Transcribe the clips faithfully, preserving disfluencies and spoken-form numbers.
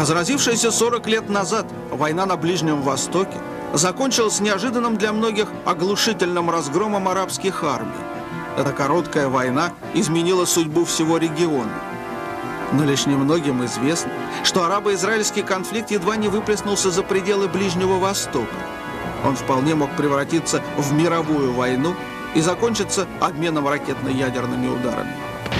Разразившаяся сорок лет назад война на Ближнем Востоке закончилась неожиданным для многих оглушительным разгромом арабских армий. Эта короткая война изменила судьбу всего региона. Но лишь немногим известно, что арабо-израильский конфликт едва не выплеснулся за пределы Ближнего Востока. Он вполне мог превратиться в мировую войну и закончиться обменом ракетно-ядерными ударами.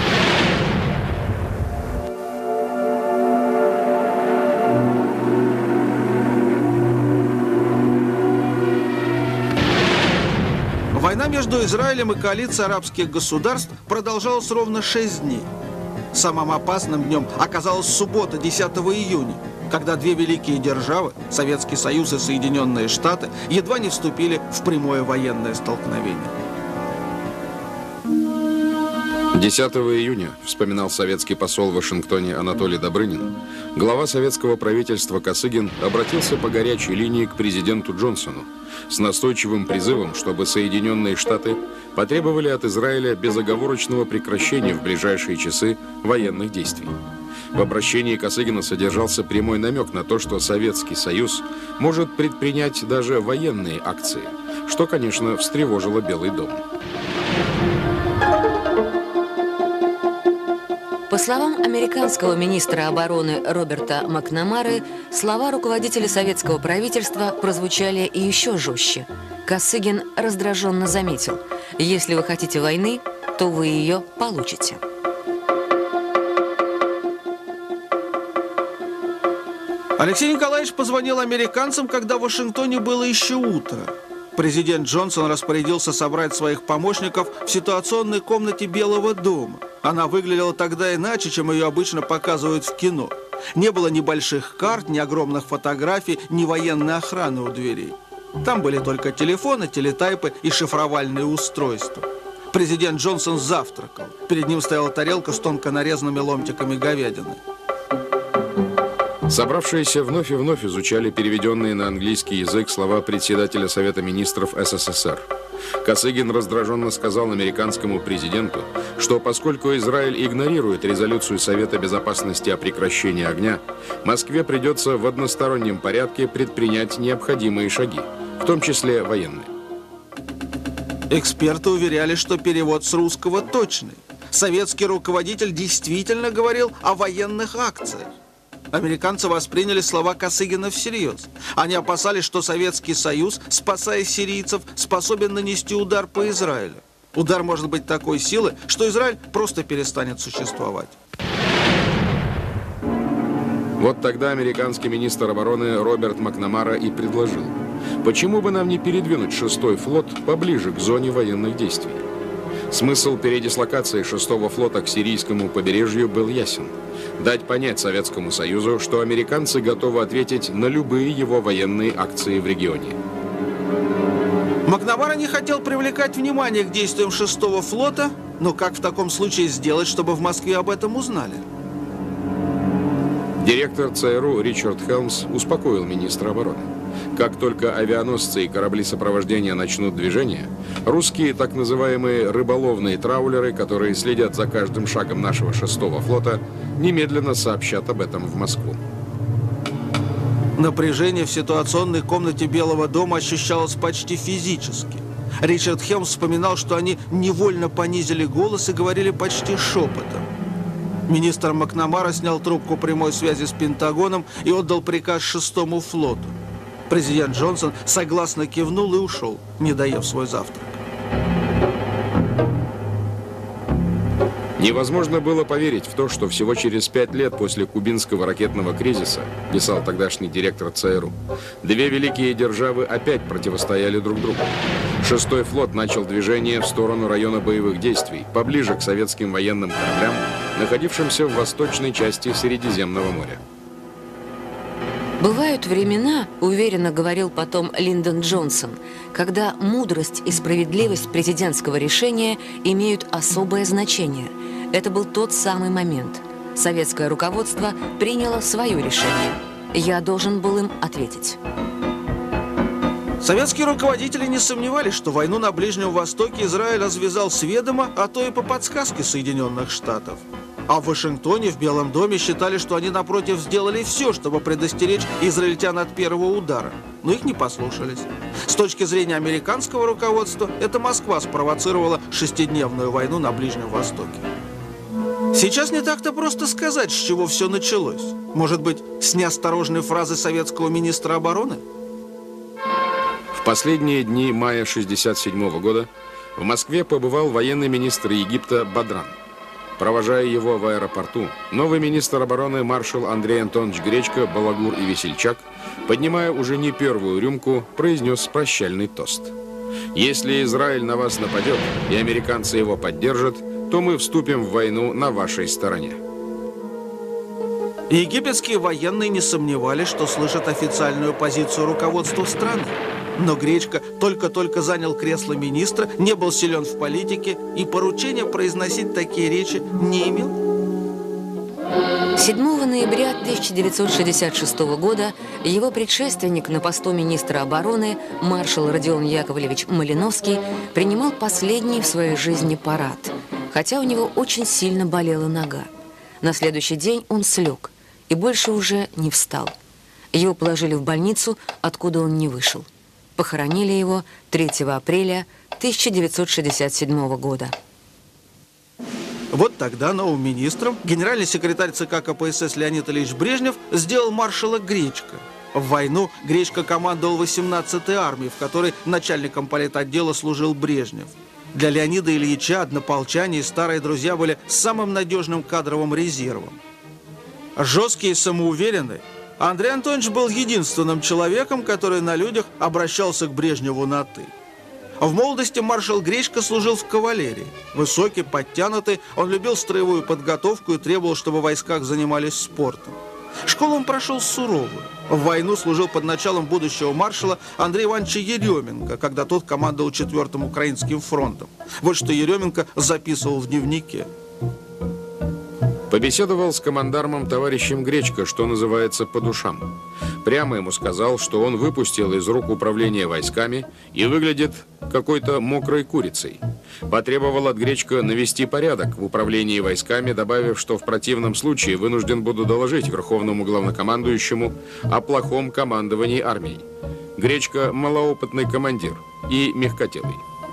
Война между Израилем и коалицией арабских государств продолжалась ровно шесть дней. Самым опасным днем оказалась суббота, десятого июня, когда две великие державы, Советский Союз и Соединенные Штаты, едва не вступили в прямое военное столкновение. десятого июня, вспоминал советский посол в Вашингтоне Анатолий Добрынин, глава советского правительства Косыгин обратился по горячей линии к президенту Джонсону с настойчивым призывом, чтобы Соединенные Штаты потребовали от Израиля безоговорочного прекращения в ближайшие часы военных действий. В обращении Косыгина содержался прямой намек на то, что Советский Союз может предпринять даже военные акции, что, конечно, встревожило Белый дом. По словам американского министра обороны Роберта Макнамары, слова руководителя советского правительства прозвучали и еще жестче. Косыгин раздраженно заметил: «Если вы хотите войны, то вы ее получите». Алексей Николаевич позвонил американцам, когда в Вашингтоне было еще утро. Президент Джонсон распорядился собрать своих помощников в ситуационной комнате Белого дома. Она выглядела тогда иначе, чем ее обычно показывают в кино. Не было ни больших карт, ни огромных фотографий, ни военной охраны у дверей. Там были только телефоны, телетайпы и шифровальные устройства. Президент Джонсон завтракал. Перед ним стояла тарелка с тонко нарезанными ломтиками говядины. Собравшиеся вновь и вновь изучали переведенные на английский язык слова председателя Совета министров СССР. Косыгин раздраженно сказал американскому президенту, что поскольку Израиль игнорирует резолюцию Совета Безопасности о прекращении огня, Москве придется в одностороннем порядке предпринять необходимые шаги, в том числе военные. Эксперты уверяли, что перевод с русского точный. Советский руководитель действительно говорил о военных акциях. Американцы восприняли слова Косыгина всерьез. Они опасались, что Советский Союз, спасая сирийцев, способен нанести удар по Израилю. Удар может быть такой силы, что Израиль просто перестанет существовать. Вот тогда американский министр обороны Роберт Макнамара и предложил: почему бы нам не передвинуть шестой флот поближе к зоне военных действий? Смысл передислокации шестого флота к сирийскому побережью был ясен. Дать понять Советскому Союзу, что американцы готовы ответить на любые его военные акции в регионе. Макнамара не хотел привлекать внимание к действиям шестого флота, но как в таком случае сделать, чтобы в Москве об этом узнали? Директор ЦРУ Ричард Хелмс успокоил министра обороны. Как только авианосцы и корабли сопровождения начнут движение, русские так называемые рыболовные траулеры, которые следят за каждым шагом нашего шестого флота, немедленно сообщат об этом в Москву. Напряжение в ситуационной комнате Белого дома ощущалось почти физически. Ричард Хелмс вспоминал, что они невольно понизили голос и говорили почти шепотом. Министр Макнамара снял трубку прямой связи с Пентагоном и отдал приказ шестому флоту. Президент Джонсон согласно кивнул и ушел, не доев свой завтрак. Невозможно было поверить в то, что всего через пять лет после кубинского ракетного кризиса, писал тогдашний директор ЦРУ, две великие державы опять противостояли друг другу. Шестой флот начал движение в сторону района боевых действий, поближе к советским военным кораблям, находившимся в восточной части Средиземного моря. Бывают времена, уверенно говорил потом Линдон Джонсон, когда мудрость и справедливость президентского решения имеют особое значение. Это был тот самый момент. Советское руководство приняло свое решение. Я должен был им ответить. Советские руководители не сомневались, что войну на Ближнем Востоке Израиль развязал с ведома, а то и по подсказке Соединенных Штатов. А в Вашингтоне, в Белом доме считали, что они, напротив, сделали все, чтобы предостеречь израильтян от первого удара. Но их не послушались. С точки зрения американского руководства, это Москва спровоцировала шестидневную войну на Ближнем Востоке. Сейчас не так-то просто сказать, с чего все началось. Может быть, с неосторожной фразы советского министра обороны? В последние дни мая шестьдесят седьмого года в Москве побывал военный министр Египта Бадран. Провожая его в аэропорту, новый министр обороны маршал Андрей Антонович Гречко, балагур и весельчак, поднимая уже не первую рюмку, произнес прощальный тост. «Если Израиль на вас нападет, и американцы его поддержат, то мы вступим в войну на вашей стороне». Египетские военные не сомневались, что слышат официальную позицию руководства страны. Но Гречко только-только занял кресло министра, не был силен в политике и поручения произносить такие речи не имел. седьмого ноября тысяча девятьсот шестьдесят шестого года его предшественник на посту министра обороны, маршал Родион Яковлевич Малиновский, принимал последний в своей жизни парад, хотя у него очень сильно болела нога. На следующий день он слег и больше уже не встал. Его положили в больницу, откуда он не вышел. Похоронили его третьего апреля тысяча девятьсот шестьдесят седьмого года. Вот тогда новым министром генеральный секретарь ЦК КПСС Леонид Ильич Брежнев сделал маршала Гречко. В войну Гречко командовал восемнадцатой армией, в которой начальником политотдела служил Брежнев. Для Леонида Ильича однополчане и старые друзья были самым надежным кадровым резервом. Жесткий и самоуверенный, Андрей Антонович был единственным человеком, который на людях обращался к Брежневу на «ты». В молодости маршал Гречко служил в кавалерии. Высокий, подтянутый, он любил строевую подготовку и требовал, чтобы в войсках занимались спортом. Школу он прошел суровую. В войну служил под началом будущего маршала Андрея Ивановича Еременко, когда тот командовал четвёртым Украинским фронтом. Вот что Еременко записывал в дневнике. Побеседовал с командармом товарищем Гречко, что называется, по душам. Прямо ему сказал, что он выпустил из рук управление войсками и выглядит какой-то мокрой курицей. Потребовал от Гречко навести порядок в управлении войсками, добавив, что в противном случае вынужден буду доложить верховному главнокомандующему о плохом командовании армией. Гречко – малоопытный командир и мягкотелый.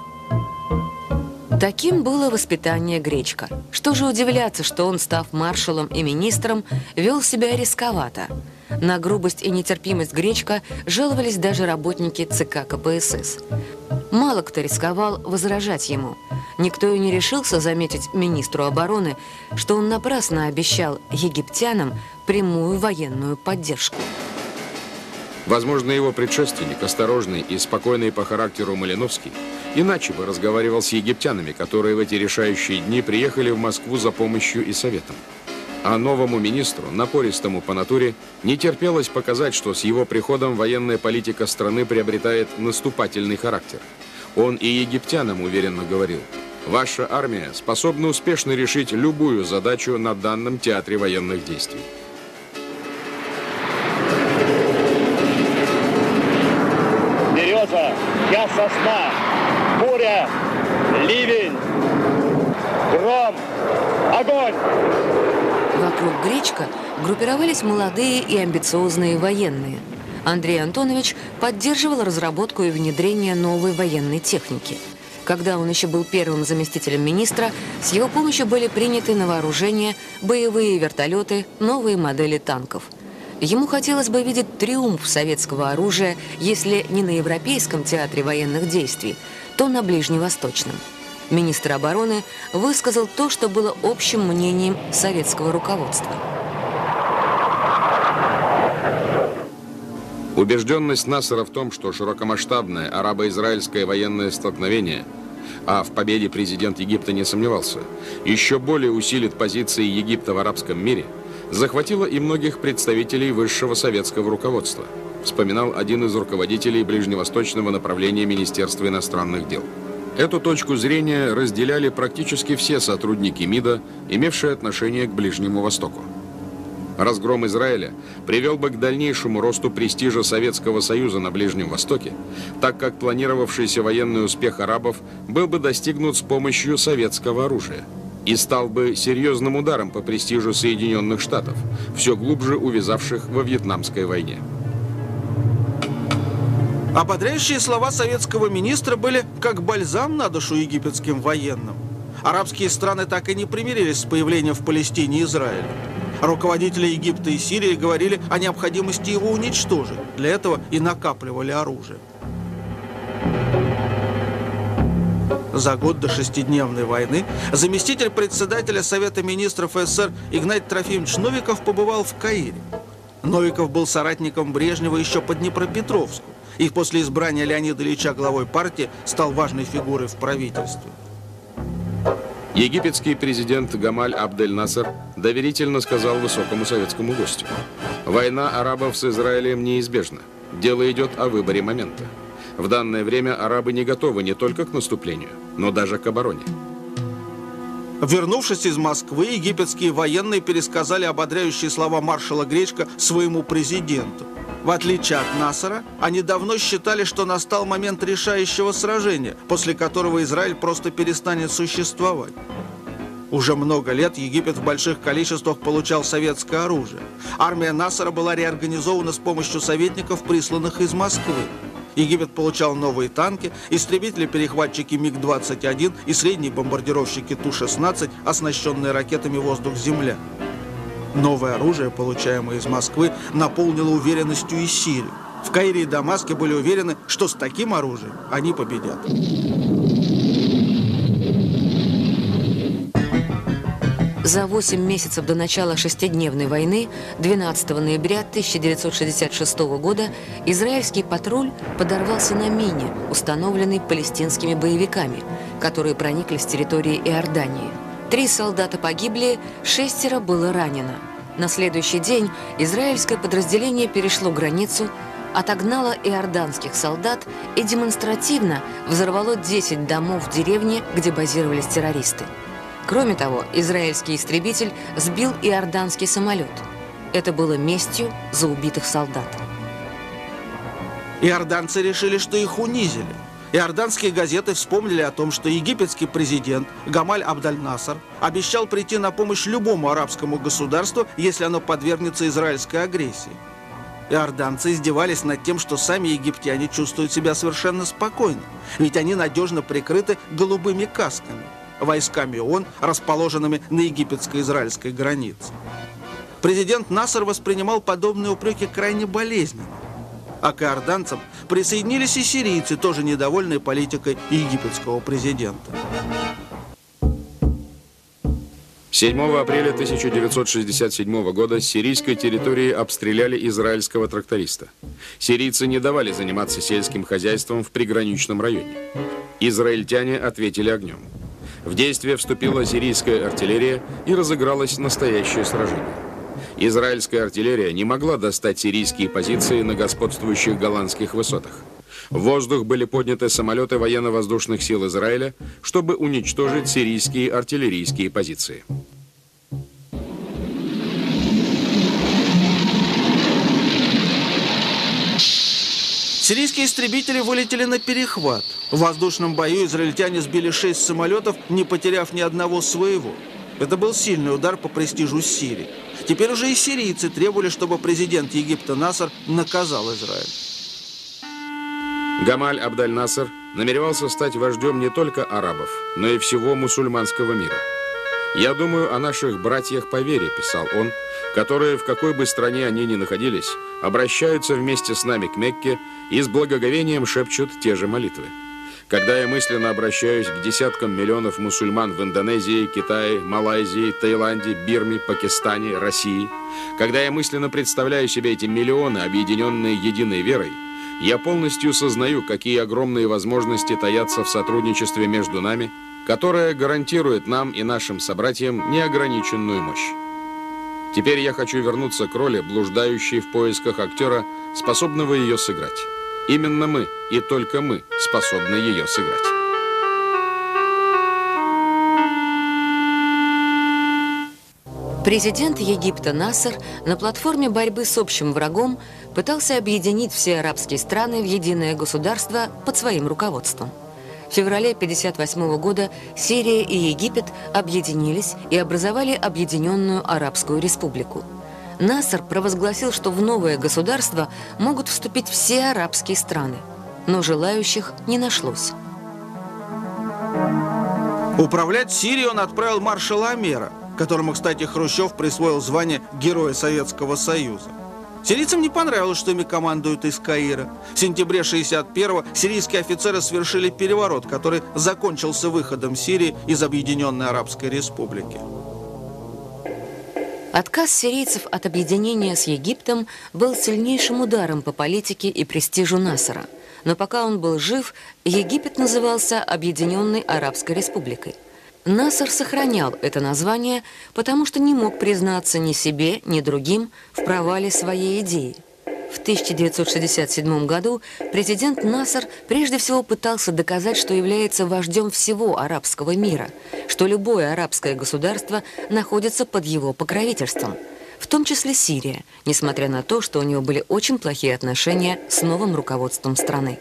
Таким было воспитание Гречко. Что же удивляться, что он, став маршалом и министром, вел себя рисковато. На грубость и нетерпимость Гречко жаловались даже работники ЦК КПСС. Мало кто рисковал возражать ему. Никто и не решился заметить министру обороны, что он напрасно обещал египтянам прямую военную поддержку. Возможно, его предшественник, осторожный и спокойный по характеру Малиновский, иначе бы разговаривал с египтянами, которые в эти решающие дни приехали в Москву за помощью и советом. А новому министру, напористому по натуре, не терпелось показать, что с его приходом военная политика страны приобретает наступательный характер. Он и египтянам уверенно говорил: «Ваша армия способна успешно решить любую задачу на данном театре военных действий». Береза, я сосна, буря, ливень, гром, огонь! Вокруг Гречко группировались молодые и амбициозные военные. Андрей Антонович поддерживал разработку и внедрение новой военной техники. Когда он еще был первым заместителем министра, с его помощью были приняты на вооружение боевые вертолеты, новые модели танков. Ему хотелось бы видеть триумф советского оружия, если не на Европейском театре военных действий, то на Ближневосточном. Министр обороны высказал то, что было общим мнением советского руководства. Убежденность Насера в том, что широкомасштабное арабо-израильское военное столкновение, а в победе президент Египта не сомневался, еще более усилит позиции Египта в арабском мире, захватила и многих представителей высшего советского руководства, вспоминал один из руководителей ближневосточного направления Министерства иностранных дел. Эту точку зрения разделяли практически все сотрудники МИДа, имевшие отношение к Ближнему Востоку. Разгром Израиля привел бы к дальнейшему росту престижа Советского Союза на Ближнем Востоке, так как планировавшийся военный успех арабов был бы достигнут с помощью советского оружия. и стал бы серьезным ударом по престижу Соединенных Штатов, все глубже увязавших во Вьетнамской войне. Ободряющие слова советского министра были как бальзам на душу египетским военным. Арабские страны так и не примирились с появлением в Палестине Израиля. Руководители Египта и Сирии говорили о необходимости его уничтожить. Для этого и накапливали оружие. За год до шестидневной войны заместитель председателя Совета министров СССР Игнатий Трофимович Новиков побывал в Каире. Новиков был соратником Брежнева еще по Днепропетровску и после избрания Леонида Ильича главой партии стал важной фигурой в правительстве. Египетский президент Гамаль Абдель-Насер доверительно сказал высокому советскому гостю: «Война арабов с Израилем неизбежна. Дело идет о выборе момента. В данное время арабы не готовы не только к наступлению, но даже к обороне». Вернувшись из Москвы, египетские военные пересказали ободряющие слова маршала Гречко своему президенту. В отличие от Насера, они давно считали, что настал момент решающего сражения, после которого Израиль просто перестанет существовать. Уже много лет Египет в больших количествах получал советское оружие. Армия Насера была реорганизована с помощью советников, присланных из Москвы. Египет получал новые танки, истребители-перехватчики миг двадцать один и средние бомбардировщики Ту шестнадцать, оснащенные ракетами «Воздух-Земля». Новое оружие, получаемое из Москвы, наполнило уверенностью и силой. В Каире и Дамаске были уверены, что с таким оружием они победят. За восемь месяцев до начала шестидневной войны, двенадцатого ноября тысяча девятьсот шестьдесят шестого года, израильский патруль подорвался на мине, установленной палестинскими боевиками, которые проникли с территории Иордании. Три солдата погибли, шестеро было ранено. На следующий день израильское подразделение перешло границу, отогнало иорданских солдат и демонстративно взорвало десять домов в деревне, где базировались террористы. Кроме того, израильский истребитель сбил иорданский самолет. Это было местью за убитых солдат. Иорданцы решили, что их унизили. Иорданские газеты вспомнили о том, что египетский президент Гамаль Абдель-Насер обещал прийти на помощь любому арабскому государству, если оно подвергнется израильской агрессии. Иорданцы издевались над тем, что сами египтяне чувствуют себя совершенно спокойно, ведь они надежно прикрыты голубыми касками, войсками ООН, расположенными на египетско-израильской границе. Президент Насер воспринимал подобные упреки крайне болезненно. А к иорданцам присоединились и сирийцы, тоже недовольные политикой египетского президента. седьмого апреля тысяча девятьсот шестьдесят седьмого года с сирийской территории обстреляли израильского тракториста. Сирийцы не давали заниматься сельским хозяйством в приграничном районе. Израильтяне ответили огнем. В действие вступила сирийская артиллерия и разыгралось настоящее сражение. Израильская артиллерия не могла достать сирийские позиции на господствующих голландских высотах. В воздух были подняты самолеты военно-воздушных сил Израиля, чтобы уничтожить сирийские артиллерийские позиции. Сирийские истребители вылетели на перехват. В воздушном бою израильтяне сбили шесть самолетов, не потеряв ни одного своего. Это был сильный удар по престижу Сирии. Теперь уже и сирийцы требовали, чтобы президент Египта Насер наказал Израиль. Гамаль Абдель-Насер намеревался стать вождем не только арабов, но и всего мусульманского мира. «Я думаю о наших братьях по вере», – писал он, «которые, в какой бы стране они ни находились, обращаются вместе с нами к Мекке и с благоговением шепчут те же молитвы. Когда я мысленно обращаюсь к десяткам миллионов мусульман в Индонезии, Китае, Малайзии, Таиланде, Бирме, Пакистане, России, когда я мысленно представляю себе эти миллионы, объединенные единой верой, я полностью сознаю, какие огромные возможности таятся в сотрудничестве между нами, которое гарантирует нам и нашим собратьям неограниченную мощь. Теперь я хочу вернуться к роли, блуждающей в поисках актера, способного ее сыграть. Именно мы, и только мы, способны ее сыграть». Президент Египта Насер на платформе борьбы с общим врагом пытался объединить все арабские страны в единое государство под своим руководством. В феврале тысяча девятьсот пятьдесят восьмого года Сирия и Египет объединились и образовали Объединенную Арабскую Республику. Насер провозгласил, что в новое государство могут вступить все арабские страны, но желающих не нашлось. Управлять Сирией он отправил маршала Амера, которому, кстати, Хрущев присвоил звание Героя Советского Союза. Сирийцам не понравилось, что ими командуют из Каира. В сентябре шестьдесят первого сирийские офицеры совершили переворот, который закончился выходом Сирии из Объединенной Арабской Республики. Отказ сирийцев от объединения с Египтом был сильнейшим ударом по политике и престижу Насера. Но пока он был жив, Египет назывался Объединенной Арабской Республикой. Насер сохранял это название, потому что не мог признаться ни себе, ни другим в провале своей идеи. В тысяча девятьсот шестьдесят седьмом году президент Насер прежде всего пытался доказать, что является вождем всего арабского мира, что любое арабское государство находится под его покровительством, в том числе Сирия, несмотря на то, что у него были очень плохие отношения с новым руководством страны.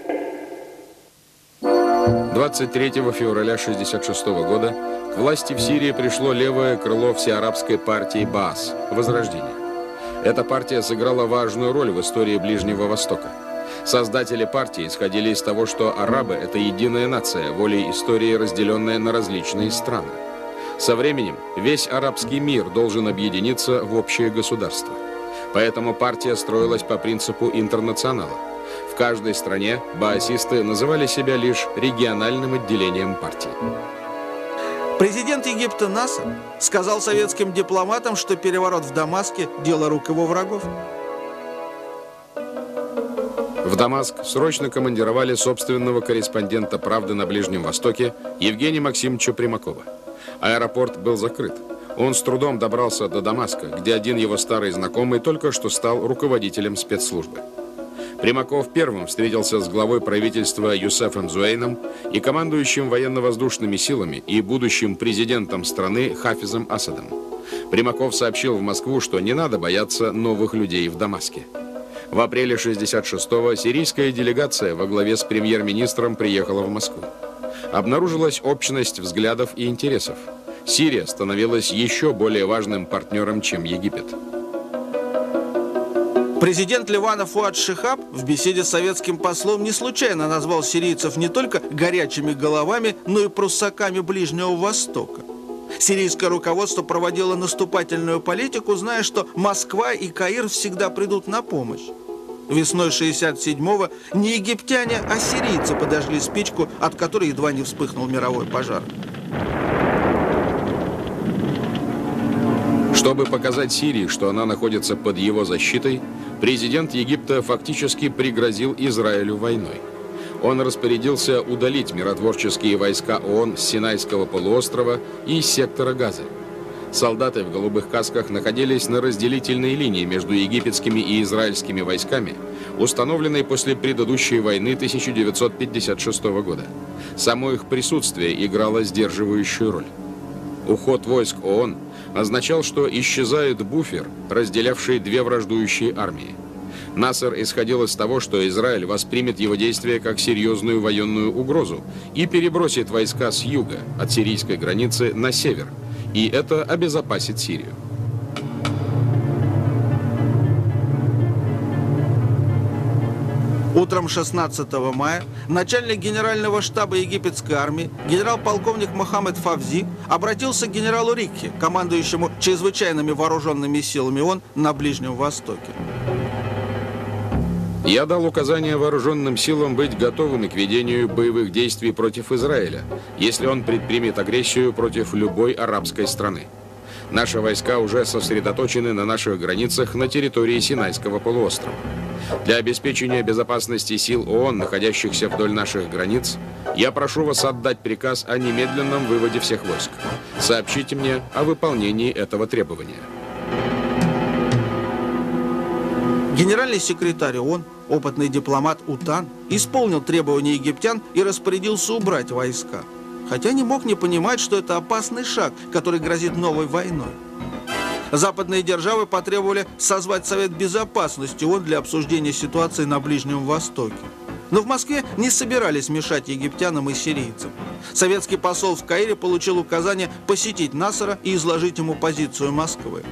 двадцать третьего февраля тысяча девятьсот шестьдесят шестого года к власти в Сирии пришло левое крыло всеарабской партии Баас – Возрождение. Эта партия сыграла важную роль в истории Ближнего Востока. Создатели партии исходили из того, что арабы – это единая нация, волей истории, разделенная на различные страны. Со временем весь арабский мир должен объединиться в общее государство. Поэтому партия строилась по принципу интернационала. В каждой стране баасисты называли себя лишь региональным отделением партии. Президент Египта Насер сказал советским дипломатам, что переворот в Дамаске – дело рук его врагов. В Дамаск срочно командировали собственного корреспондента «Правды» на Ближнем Востоке Евгения Максимовича Примакова. Аэропорт был закрыт. Он с трудом добрался до Дамаска, где один его старый знакомый только что стал руководителем спецслужбы. Примаков первым встретился с главой правительства Юсефом Зуэйном и командующим военно-воздушными силами и будущим президентом страны Хафизом Асадом. Примаков сообщил в Москву, что не надо бояться новых людей в Дамаске. В апреле шестьдесят шестого сирийская делегация во главе с премьер-министром приехала в Москву. Обнаружилась общность взглядов и интересов. Сирия становилась еще более важным партнером, чем Египет. Президент Ливана Фуад Шихаб в беседе с советским послом не случайно назвал сирийцев не только горячими головами, но и пруссаками Ближнего Востока. Сирийское руководство проводило наступательную политику, зная, что Москва и Каир всегда придут на помощь. Весной шестьдесят седьмого не египтяне, а сирийцы подожгли спичку, от которой едва не вспыхнул мировой пожар. Чтобы показать Сирии, что она находится под его защитой, президент Египта фактически пригрозил Израилю войной. Он распорядился удалить миротворческие войска ООН с Синайского полуострова и из сектора Газы. Солдаты в голубых касках находились на разделительной линии между египетскими и израильскими войсками, установленной после предыдущей войны тысяча девятьсот пятьдесят шестого года. Само их присутствие играло сдерживающую роль. Уход войск ООН означал, что исчезает буфер, разделявший две враждующие армии. Насер исходил из того, что Израиль воспримет его действия как серьезную военную угрозу и перебросит войска с юга, от сирийской границы, на север, и это обезопасит Сирию. Утром шестнадцатого мая начальник генерального штаба египетской армии, генерал-полковник Мохаммед Фавзи, обратился к генералу Рикхи, командующему чрезвычайными вооруженными силами ООН на Ближнем Востоке. Я дал указание вооруженным силам быть готовыми к ведению боевых действий против Израиля, если он предпримет агрессию против любой арабской страны. Наши войска уже сосредоточены на наших границах на территории Синайского полуострова. Для обеспечения безопасности сил ООН, находящихся вдоль наших границ, я прошу вас отдать приказ о немедленном выводе всех войск. Сообщите мне о выполнении этого требования. Генеральный секретарь ООН, опытный дипломат Утан, исполнил требования египтян и распорядился убрать войска. Хотя не мог не понимать, что это опасный шаг, который грозит новой войной. Западные державы потребовали созвать Совет Безопасности ООН для обсуждения ситуации на Ближнем Востоке. Но в Москве не собирались мешать египтянам и сирийцам. Советский посол в Каире получил указание посетить Насера и изложить ему позицию Москвы.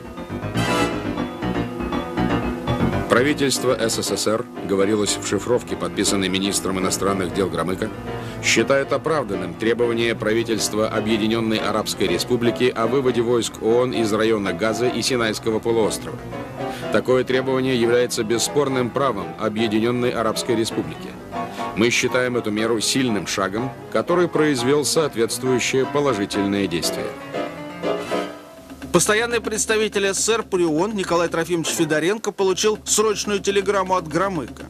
Правительство СССР, говорилось в шифровке, подписанной министром иностранных дел Громыко, считает оправданным требование правительства Объединенной Арабской Республики о выводе войск ООН из района Газа и Синайского полуострова. Такое требование является бесспорным правом Объединенной Арабской Республики. Мы считаем эту меру сильным шагом, который произвел соответствующее положительное действие. Постоянный представитель СССР при ООН Николай Трофимович Федоренко получил срочную телеграмму от Громыко.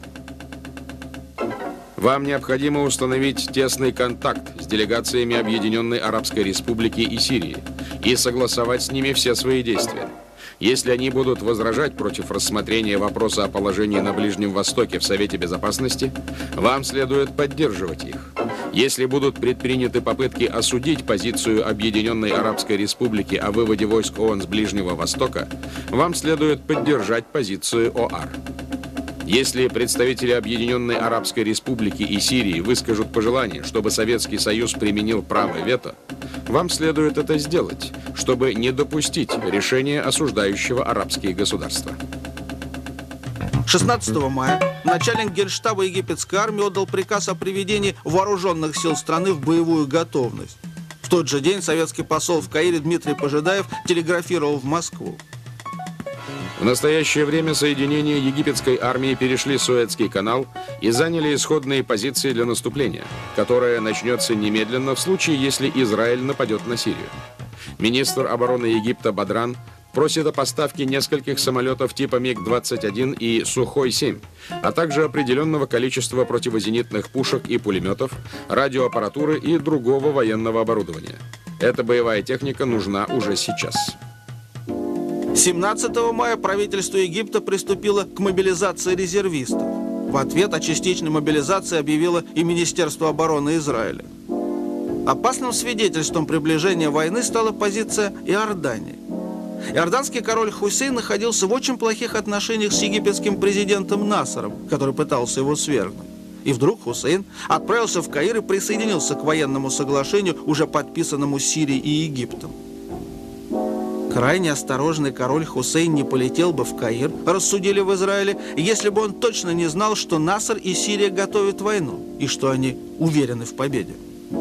Вам необходимо установить тесный контакт с делегациями Объединенной Арабской Республики и Сирии и согласовать с ними все свои действия. Если они будут возражать против рассмотрения вопроса о положении на Ближнем Востоке в Совете Безопасности, вам следует поддерживать их. Если будут предприняты попытки осудить позицию Объединенной Арабской Республики о выводе войск ООН с Ближнего Востока, вам следует поддержать позицию ОАР. Если представители Объединенной Арабской Республики и Сирии выскажут пожелание, чтобы Советский Союз применил право вето, вам следует это сделать, чтобы не допустить решения осуждающего арабские государства. шестнадцатого мая начальник Генштаба египетской армии отдал приказ о приведении вооруженных сил страны в боевую готовность. В тот же день советский посол в Каире Дмитрий Пожидаев телеграфировал в Москву. В настоящее время соединения египетской армии перешли Суэцкий канал и заняли исходные позиции для наступления, которое начнется немедленно в случае, если Израиль нападет на Сирию. Министр обороны Египта Бадран просит о поставке нескольких самолетов типа МиГ двадцать один и Сухой семь, а также определенного количества противозенитных пушек и пулеметов, радиоаппаратуры и другого военного оборудования. Эта боевая техника нужна уже сейчас. семнадцатого мая правительство Египта приступило к мобилизации резервистов. В ответ о частичной мобилизации объявило и Министерство обороны Израиля. Опасным свидетельством приближения войны стала позиция Иордании. Иорданский король Хусейн находился в очень плохих отношениях с египетским президентом Насером, который пытался его свергнуть. И вдруг Хусейн отправился в Каир и присоединился к военному соглашению, уже подписанному Сирией и Египтом. Крайне осторожный король Хусейн не полетел бы в Каир, рассудили в Израиле, если бы он точно не знал, что Насер и Сирия готовят войну, и что они уверены в победе.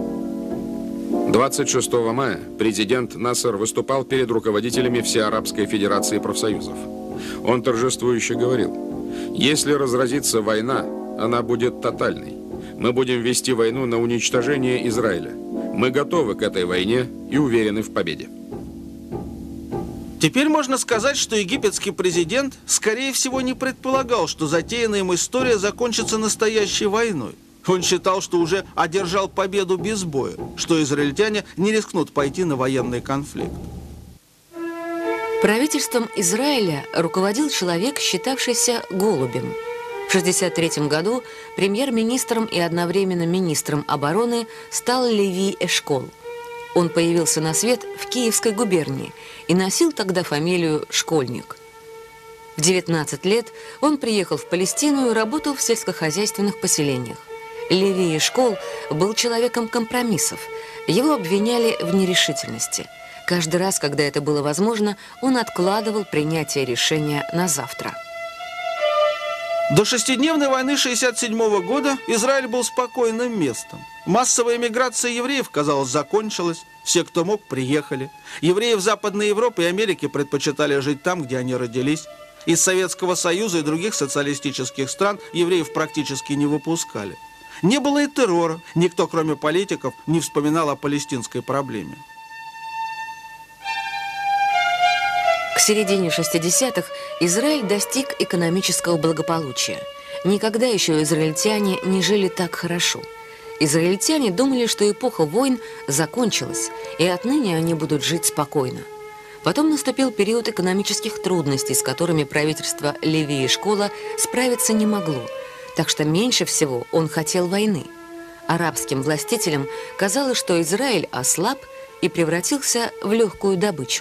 двадцать шестого мая президент Насер выступал перед руководителями Всеарабской Федерации профсоюзов. Он торжествующе говорил: «Если разразится война, она будет тотальной. Мы будем вести войну на уничтожение Израиля. Мы готовы к этой войне и уверены в победе». Теперь можно сказать, что египетский президент, скорее всего, не предполагал, что затеянная им история закончится настоящей войной. Он считал, что уже одержал победу без боя, что израильтяне не рискнут пойти на военный конфликт. Правительством Израиля руководил человек, считавшийся голубем. В шестьдесят третьем году премьер-министром и одновременно министром обороны стал Леви Эшкол. Он появился на свет в Киевской губернии и носил тогда фамилию Школьник. В девятнадцать лет он приехал в Палестину и работал в сельскохозяйственных поселениях. Леви Эшкол был человеком компромиссов. Его обвиняли в нерешительности. Каждый раз, когда это было возможно, он откладывал принятие решения на завтра. До шестидневной войны шестьдесят седьмого года Израиль был спокойным местом. Массовая миграция евреев, казалось, закончилась. Все, кто мог, приехали. Евреи в Западной Европе и Америке предпочитали жить там, где они родились. Из Советского Союза и других социалистических стран евреев практически не выпускали. Не было и террора. Никто, кроме политиков, не вспоминал о палестинской проблеме. К середине шестидесятых Израиль достиг экономического благополучия. Никогда еще израильтяне не жили так хорошо. Израильтяне думали, что эпоха войн закончилась, и отныне они будут жить спокойно. Потом наступил период экономических трудностей, с которыми правительство Леви Эшкола справиться не могло, так что меньше всего он хотел войны. Арабским властителям казалось, что Израиль ослаб и превратился в легкую добычу.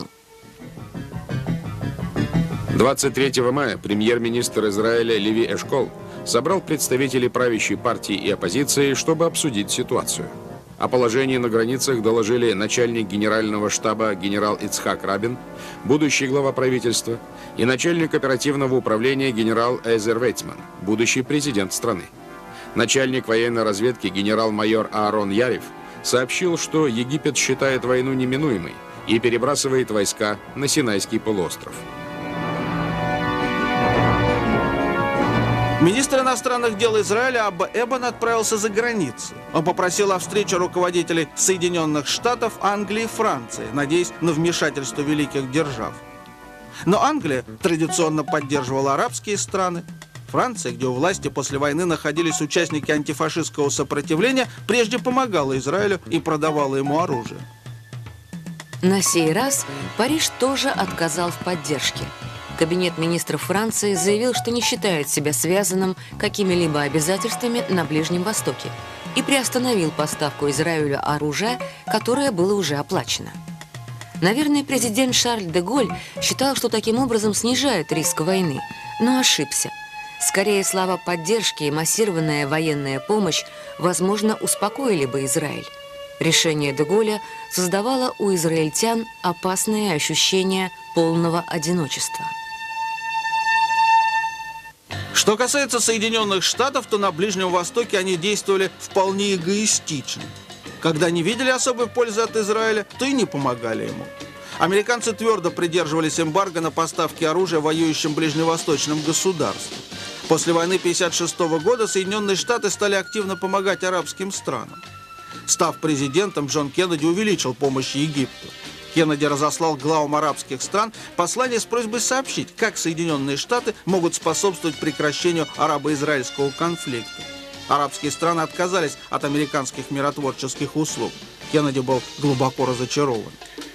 двадцать третьего мая премьер-министр Израиля Леви Эшкол собрал представителей правящей партии и оппозиции, чтобы обсудить ситуацию. О положении на границах доложили начальник генерального штаба генерал Ицхак Рабин, будущий глава правительства, и начальник оперативного управления генерал Эзер Вейцман, будущий президент страны. Начальник военной разведки генерал-майор Аарон Ярев сообщил, что Египет считает войну неминуемой и перебрасывает войска на Синайский полуостров. Министр иностранных дел Израиля Абба Эбан отправился за границу. Он попросил о встрече руководителей Соединенных Штатов, Англии и Франции, надеясь на вмешательство великих держав. Но Англия традиционно поддерживала арабские страны. Франция, где у власти после войны находились участники антифашистского сопротивления, прежде помогала Израилю и продавала ему оружие. На сей раз Париж тоже отказал в поддержке. Кабинет министров Франции заявил, что не считает себя связанным какими-либо обязательствами на Ближнем Востоке и приостановил поставку Израилю оружия, которое было уже оплачено. Наверное, президент Шарль де Голль считал, что таким образом снижает риск войны, но ошибся. Скорее, слова поддержки и массированная военная помощь, возможно, успокоили бы Израиль. Решение де Голля создавало у израильтян опасное ощущение полного одиночества. Что касается Соединенных Штатов, то на Ближнем Востоке они действовали вполне эгоистично. Когда не видели особой пользы от Израиля, то и не помогали ему. Американцы твердо придерживались эмбарго на поставки оружия воюющим ближневосточным государствам. После войны тысяча девятьсот пятьдесят шестого года Соединенные Штаты стали активно помогать арабским странам. Став президентом, Джон Кеннеди увеличил помощь Египту. Кеннеди разослал главам арабских стран послание с просьбой сообщить, как Соединенные Штаты могут способствовать прекращению арабо-израильского конфликта. Арабские страны отказались от американских миротворческих услуг. Кеннеди был глубоко разочарован.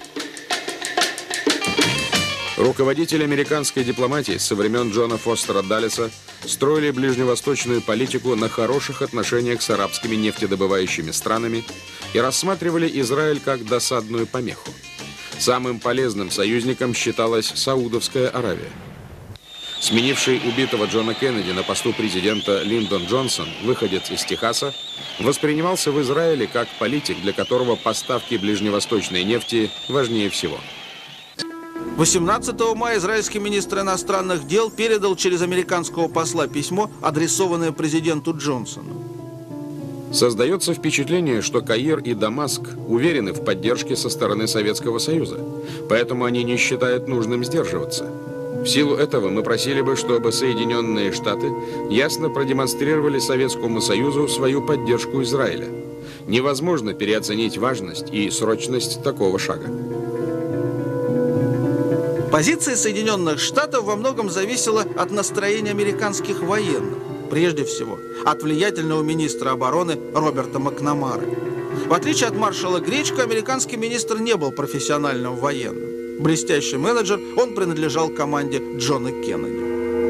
Руководители американской дипломатии со времен Джона Фостера Даллеса строили ближневосточную политику на хороших отношениях с арабскими нефтедобывающими странами и рассматривали Израиль как досадную помеху. Самым полезным союзником считалась Саудовская Аравия. Сменивший убитого Джона Кеннеди на посту президента Линдон Джонсон, выходец из Техаса, воспринимался в Израиле как политик, для которого поставки ближневосточной нефти важнее всего. восемнадцатого мая израильский министр иностранных дел передал через американского посла письмо, адресованное президенту Джонсону. Создается впечатление, что Каир и Дамаск уверены в поддержке со стороны Советского Союза, поэтому они не считают нужным сдерживаться. В силу этого мы просили бы, чтобы Соединенные Штаты ясно продемонстрировали Советскому Союзу свою поддержку Израиля. Невозможно переоценить важность и срочность такого шага. Позиция Соединенных Штатов во многом зависела от настроения американских военных. Прежде всего, от влиятельного министра обороны Роберта Макнамары. В отличие от маршала Гречко, американский министр не был профессиональным военным. Блестящий менеджер, он принадлежал команде Джона Кеннеди.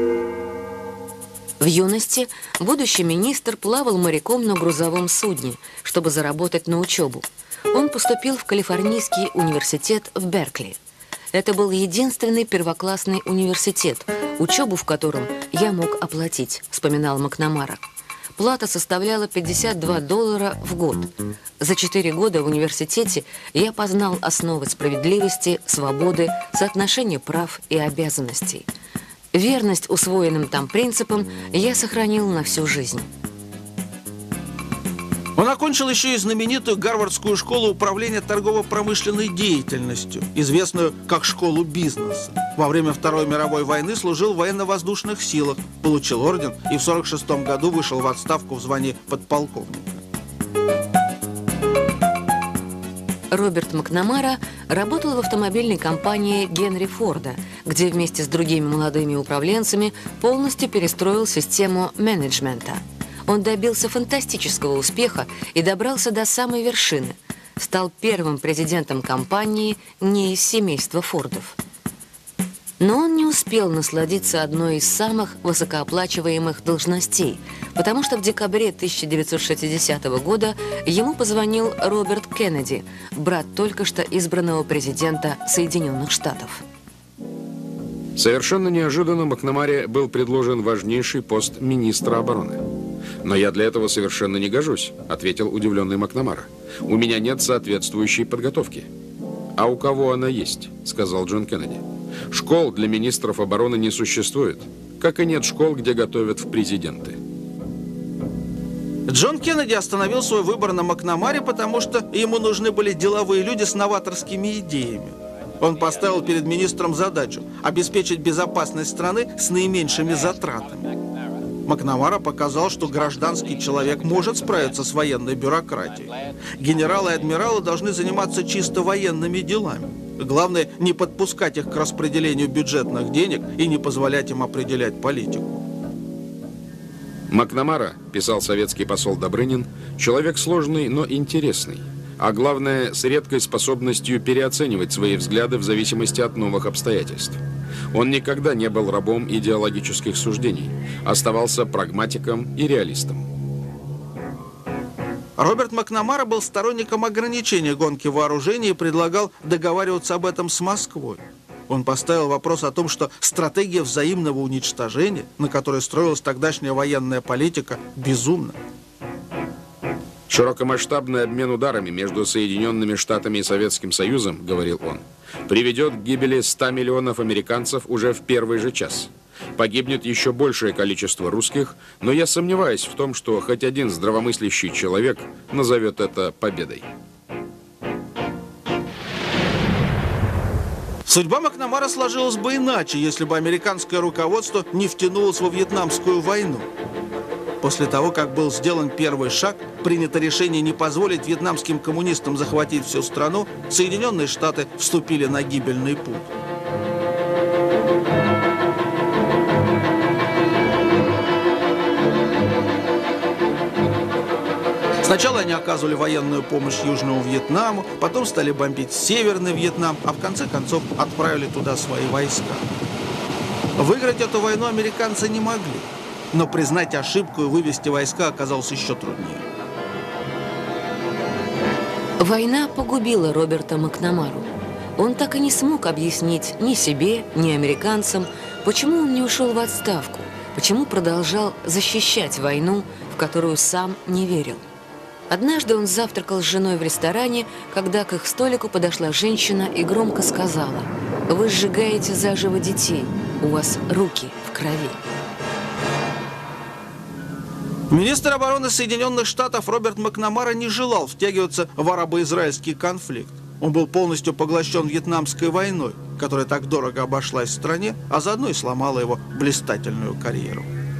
В юности будущий министр плавал моряком на грузовом судне, чтобы заработать на учебу. Он поступил в Калифорнийский университет в Беркли. Это был единственный первоклассный университет, учебу в котором я мог оплатить, вспоминал Макнамара. Плата составляла пятьдесят два доллара в год. За четыре года в университете я познал основы справедливости, свободы, соотношения прав и обязанностей. Верность усвоенным там принципам я сохранил на всю жизнь. Он окончил еще и знаменитую Гарвардскую школу управления торгово-промышленной деятельностью, известную как школу бизнеса. Во время Второй мировой войны служил в военно-воздушных силах, получил орден и в сорок шестом году вышел в отставку в звании подполковника. Роберт Макнамара работал в автомобильной компании Генри Форда, где вместе с другими молодыми управленцами полностью перестроил систему менеджмента. Он добился фантастического успеха и добрался до самой вершины. Стал первым президентом компании не из семейства Фордов. Но он не успел насладиться одной из самых высокооплачиваемых должностей, потому что в декабре тысяча девятьсот шестидесятого года ему позвонил Роберт Кеннеди, брат только что избранного президента Соединенных Штатов. Совершенно неожиданно Макнамаре был предложен важнейший пост министра обороны. «Но я для этого совершенно не гожусь», — ответил удивленный Макнамара. «У меня нет соответствующей подготовки». «А у кого она есть?» — сказал Джон Кеннеди. «Школ для министров обороны не существует, как и нет школ, где готовят в президенты». Джон Кеннеди остановил свой выбор на Макнамаре, потому что ему нужны были деловые люди с новаторскими идеями. Он поставил перед министром задачу обеспечить безопасность страны с наименьшими затратами. Макнамара показал, что гражданский человек может справиться с военной бюрократией. Генералы и адмиралы должны заниматься чисто военными делами. Главное, не подпускать их к распределению бюджетных денег и не позволять им определять политику. Макнамара, писал советский посол Добрынин, человек сложный, но интересный. А главное, с редкой способностью переоценивать свои взгляды в зависимости от новых обстоятельств. Он никогда не был рабом идеологических суждений, оставался прагматиком и реалистом. Роберт Макнамара был сторонником ограничения гонки вооружений и предлагал договариваться об этом с Москвой. Он поставил вопрос о том, что стратегия взаимного уничтожения, на которой строилась тогдашняя военная политика, безумна. «Широкомасштабный обмен ударами между Соединенными Штатами и Советским Союзом, — говорил он, — приведет к гибели ста миллионов американцев уже в первый же час. Погибнет еще большее количество русских, но я сомневаюсь в том, что хоть один здравомыслящий человек назовет это победой». Судьба Макнамара сложилась бы иначе, если бы американское руководство не втянулось во Вьетнамскую войну. После того, как был сделан первый шаг, принято решение не позволить вьетнамским коммунистам захватить всю страну, Соединенные Штаты вступили на гибельный путь. Сначала они оказывали военную помощь Южному Вьетнаму, потом стали бомбить Северный Вьетнам, а в конце концов отправили туда свои войска. Выиграть эту войну американцы не могли, но признать ошибку и вывести войска оказалось еще труднее. Война погубила Роберта Макнамару. Он так и не смог объяснить ни себе, ни американцам, почему он не ушел в отставку, почему продолжал защищать войну, в которую сам не верил. Однажды он завтракал с женой в ресторане, когда к их столику подошла женщина и громко сказала: «Вы сжигаете заживо детей, у вас руки в крови». Министр обороны Соединенных Штатов Роберт Макнамара не желал втягиваться в арабо-израильский конфликт. Он был полностью поглощен Вьетнамской войной, которая так дорого обошлась стране, а заодно и сломала его блистательную карьеру.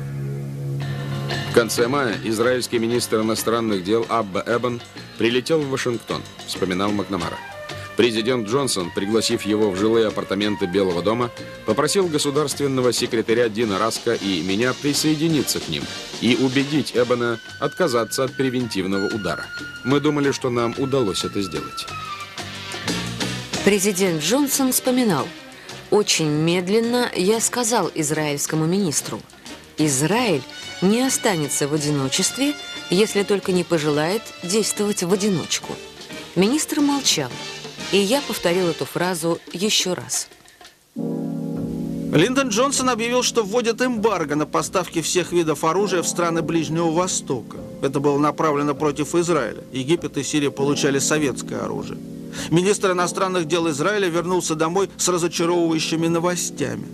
В конце мая израильский министр иностранных дел Абба Эбон прилетел в Вашингтон, вспоминал Макнамара. Президент Джонсон, пригласив его в жилые апартаменты Белого дома, попросил государственного секретаря Дина Раска и меня присоединиться к ним и убедить Эбона отказаться от превентивного удара. Мы думали, что нам удалось это сделать. Президент Джонсон вспоминал: «Очень медленно я сказал израильскому министру: Израиль не останется в одиночестве, если только не пожелает действовать в одиночку». Министр молчал, и я повторил эту фразу еще раз. Линдон Джонсон объявил, что вводит эмбарго на поставки всех видов оружия в страны Ближнего Востока. Это было направлено против Израиля. Египет и Сирия получали советское оружие. Министр иностранных дел Израиля вернулся домой с разочаровывающими новостями.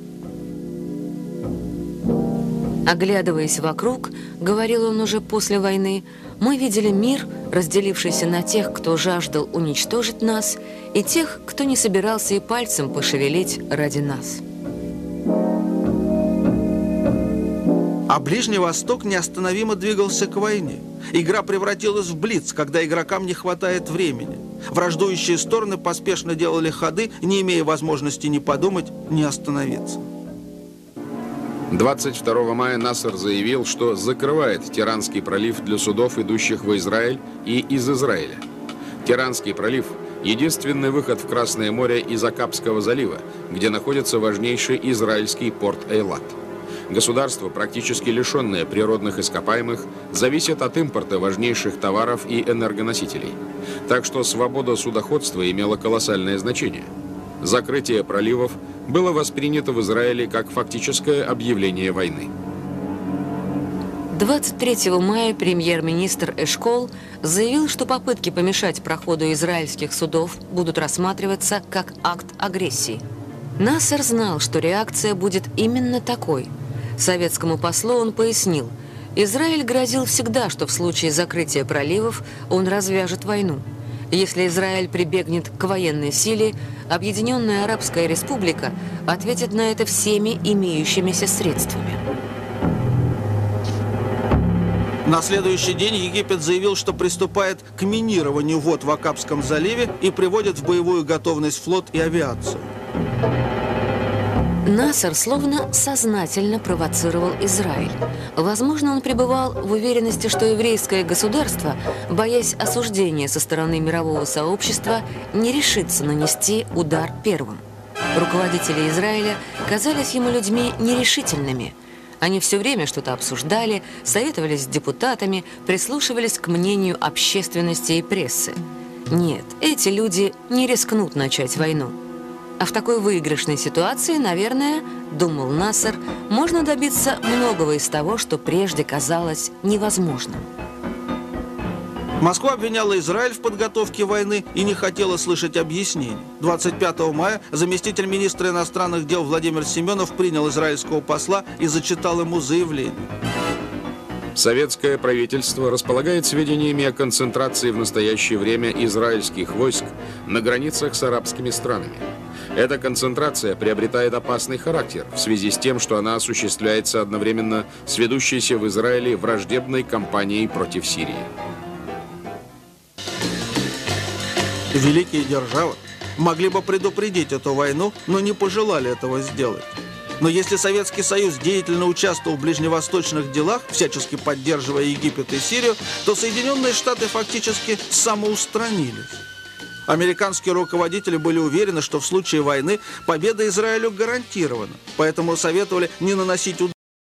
Оглядываясь вокруг, говорил он уже после войны, мы видели мир, разделившийся на тех, кто жаждал уничтожить нас, и тех, кто не собирался и пальцем пошевелить ради нас. А Ближний Восток неостановимо двигался к войне. Игра превратилась в блиц, когда игрокам не хватает времени. Враждующие стороны поспешно делали ходы, не имея возможности ни подумать, ни остановиться. двадцать второго мая Насер заявил, что закрывает Тиранский пролив для судов, идущих в Израиль и из Израиля. Тиранский пролив – единственный выход в Красное море из Акабского залива, где находится важнейший израильский порт Эйлат. Государство, практически лишенное природных ископаемых, зависит от импорта важнейших товаров и энергоносителей. Так что свобода судоходства имела колоссальное значение. Закрытие проливов было воспринято в Израиле как фактическое объявление войны. двадцать третьего мая премьер-министр Эшкол заявил, что попытки помешать проходу израильских судов будут рассматриваться как акт агрессии. Нассер знал, что реакция будет именно такой. Советскому послу он пояснил, Израиль грозил всегда, что в случае закрытия проливов он развяжет войну. Если Израиль прибегнет к военной силе, Объединенная Арабская Республика ответит на это всеми имеющимися средствами. На следующий день Египет заявил, что приступает к минированию вод в Акабском заливе и приводит в боевую готовность флот и авиацию. Нассер словно сознательно провоцировал Израиль. Возможно, он пребывал в уверенности, что еврейское государство, боясь осуждения со стороны мирового сообщества, не решится нанести удар первым. Руководители Израиля казались ему людьми нерешительными. Они все время что-то обсуждали, советовались с депутатами, прислушивались к мнению общественности и прессы. Нет, эти люди не рискнут начать войну. А в такой выигрышной ситуации, наверное, думал Нассер, можно добиться многого из того, что прежде казалось невозможным. Москва обвиняла Израиль в подготовке войны и не хотела слышать объяснений. двадцать пятого мая заместитель министра иностранных дел Владимир Семенов принял израильского посла и зачитал ему заявление. Советское правительство располагает сведениями о концентрации в настоящее время израильских войск на границах с арабскими странами. Эта концентрация приобретает опасный характер в связи с тем, что она осуществляется одновременно с ведущейся в Израиле враждебной кампанией против Сирии. Великие державы могли бы предупредить эту войну, но не пожелали этого сделать. Но если Советский Союз деятельно участвовал в ближневосточных делах, всячески поддерживая Египет и Сирию, то Соединенные Штаты фактически самоустранились. Американские руководители были уверены, что в случае войны победа Израилю гарантирована, поэтому советовали не наносить удар.